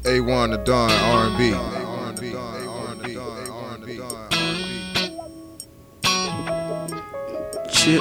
A1 the Don R&B. Chip.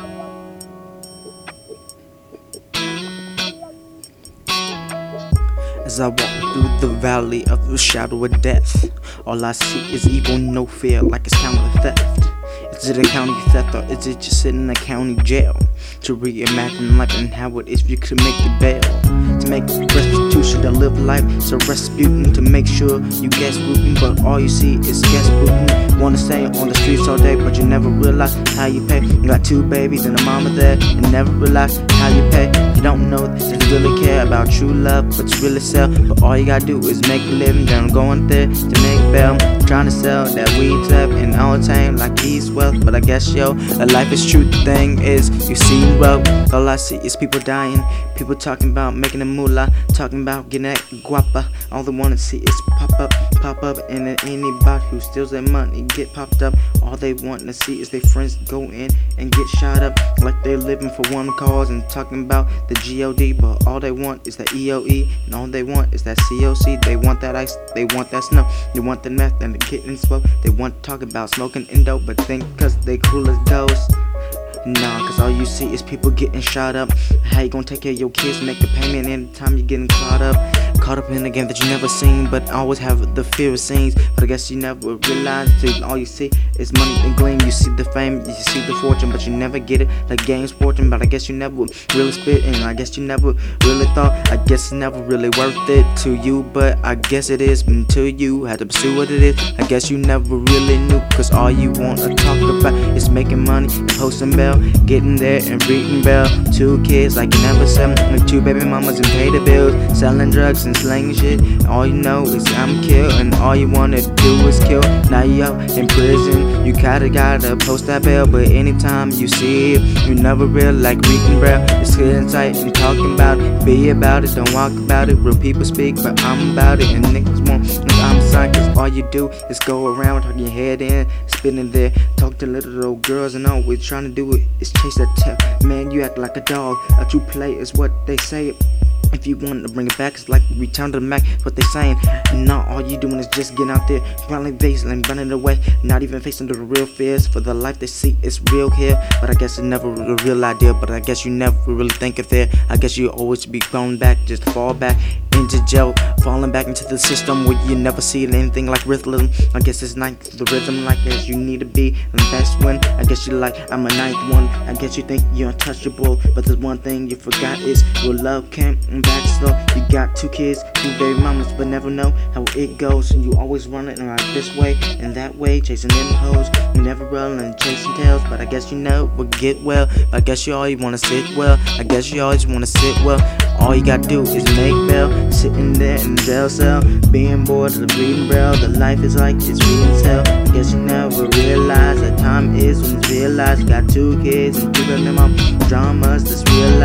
As I walk through the valley of the shadow of death, all I see is evil, no fear, like it's county theft. Is it a county theft or is it just sitting in a county jail? To reimagine life and how it is if you could make it bail. To make restitution to live life, so Rasputin to make sure you guess rooting, but all you see is guess rooting. Wanna stay on the streets all day, but you never realize how you pay. You got two babies and a mama there, and never realize how you pay. You don't know that you really care about true love, but you really sell. But all you gotta do is make a living, then going there to make bail. Trying to sell that weed up and all the time like he's wealth. But I guess yo, life is true. The thing is, you see well, all I see is people dying, people talking about making a moolah, talking about getting that guapa. All they wanna see is pop up, and then anybody who steals their money get popped up. All they want to see is their friends go in and get shot up, like they're living for one cause and talking about the God. But all they want is that EOE, and all they want is that COC. They want that ice, they want that snow, they want the meth and the getting slow. They want to talk about smoking indo, but think cause they cool as ghosts. Nah, cause all you see is people getting shot up. How you gonna take care of your kids, make a payment anytime you're getting caught up? Caught up in a game that you never seen, but always have the fear of scenes. But I guess you never realize till all you see is money and gleam. You see the fame, you see the fortune, but you never get it like games fortune. But I guess you never really spit, and I guess you never really thought. I guess it's never really worth it to you, but I guess it is until you had to pursue what it is. I guess you never really knew, cause all you wanna talk about is making money and posting bail, getting there and reading bell. Two kids like you never sell, and two baby mamas and pay the bills, selling drugs and slanging shit. All you know is I'm killed, and all you wanna do is kill. Now you out in prison, you gotta post that bail. But anytime you see it, you never real like reading bell. It's sitting tight and talking about it, be about it, don't walk about it. Real people speak, but I'm about it, and niggas won't. I'm sorry, cause all you do is go around, tuck your head in, spinning there, talk to little old girls, and all we're trying to do is chase that tail. Man, you act like a dog, a true play is what they say. If you want to bring it back, it's like return to the Mac, what they saying. And now all you doing is just getting out there, running facing and running away, not even facing the real fears. For the life they see is real here, but I guess it's never a real idea. But I guess you never really think it fair. I guess you always be going back, just to fall back into jail, falling back into the system where you never see anything like rhythm. I guess it's not the rhythm like as you need to be, and that's when I guess you like I'm a ninth one. I guess you think you're untouchable, but there's one thing you forgot is your love came back slow. You got two kids, two baby mamas, but never know how it goes. And you always running around this way and that way, chasing them hoes. You never running chasing tails, but I guess you know will get well. But I guess you always wanna sit well. I guess you always wanna sit well. All you gotta do is make bail, sitting there in the jail cell, being bored of the bleeding braille. The life is like it's real tell. I guess you never realize that time is when it's realized. You got two kids and two baby mom dramas that's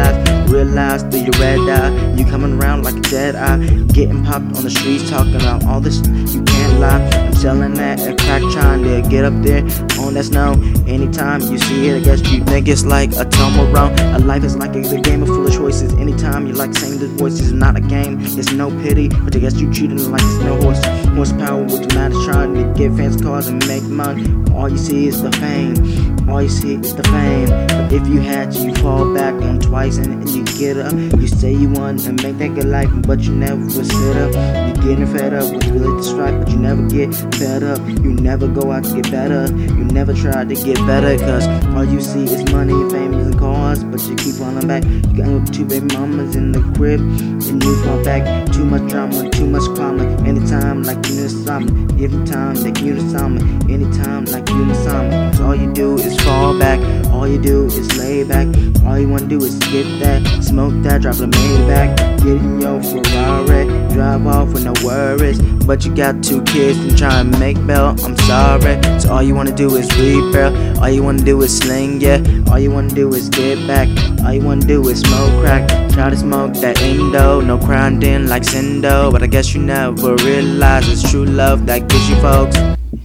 realize through your red eye. You coming around like a dead eye, getting popped on the streets, talking about all this, you can't lie. I'm selling that at crack, trying to get up there on that snow. Anytime you see it, I guess you think it's like a tumble around. A life is like a game of full of choices. Anytime you like saying the voices, is not a game, it's no pity. But I guess you treating it like it's no horsepower. What you matter trying to get fancy cars and make money. All you see is the fame, all you see is the fame. But if you had to, you fall back on twice and you get up. You say you want to make that good life, but you never will sit up. You're getting fed up with really the strife, but you never get fed up. You never go out to get better, you never try to get better, cause all you see is money, fame, and cars. But you keep running back, you got two baby mamas in the crib, and you fall back. Too much drama, too much drama. Anytime like you need something, every time like you need something, anytime like you need something. So all you do is fall back, all you do is lay back. All you wanna do is get that, smoke that, drive the Maybach, get in your Ferrari, drive off with no worries. But you got two kids and try and make bail, I'm sorry. So all you wanna do is read bail, all you wanna do is sling, yeah. All you wanna do is get back, all you wanna do is smoke crack, try to smoke that indo, no grinding like Sindo. But I guess you never realize it's true love that gets you folks.